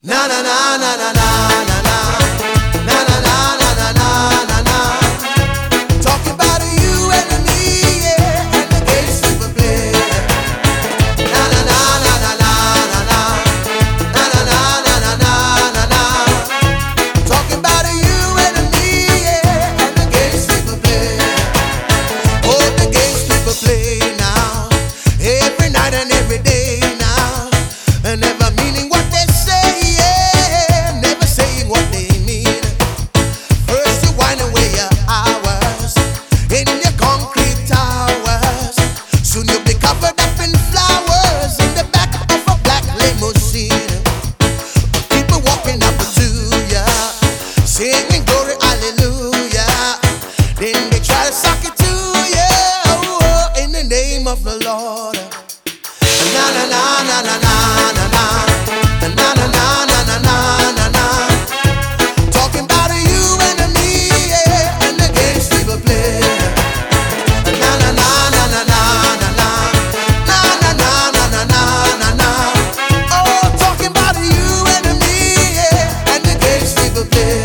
Na na na na na na na na na na na na na na na. Talking about you and me, yeah, and the games we play. Na na na na na na na na na na na na na na. Talking about you and me, yeah, and the games we play. Oh, the games people play now, every night and every day now, and never meaning what they say. Singing glory, hallelujah. Then they try to suck it to you, oh, in the name of the Lord. Na na na na na na na na na na na na na na. Talking about you and me, yeah, and the games people play. Na na na na na na na na na na na na na. Oh, talking about you and me, yeah, and the games people play.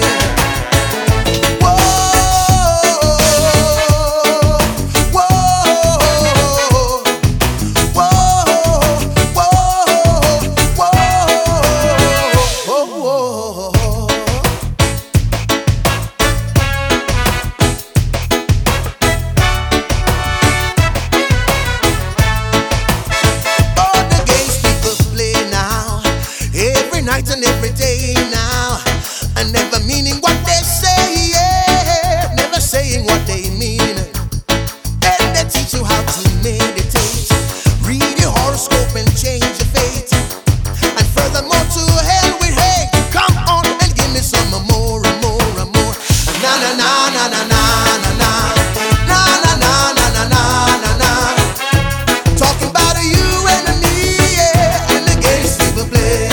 Night and every day now, and never meaning what they say, yeah, never saying what they mean. And they teach you how to meditate, read your horoscope and change your fate. And furthermore, to hell with hate. Come on and give me some more and more and more. Na na na na na na na na na na na na na na na. Talking about you and me, yeah, and the games people play.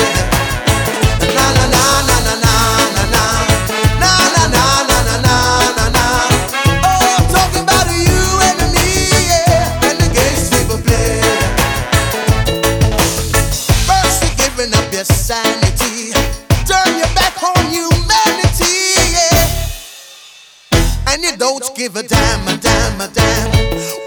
Sanity, turn your back on humanity, yeah. And you don't give a damn, a damn, a damn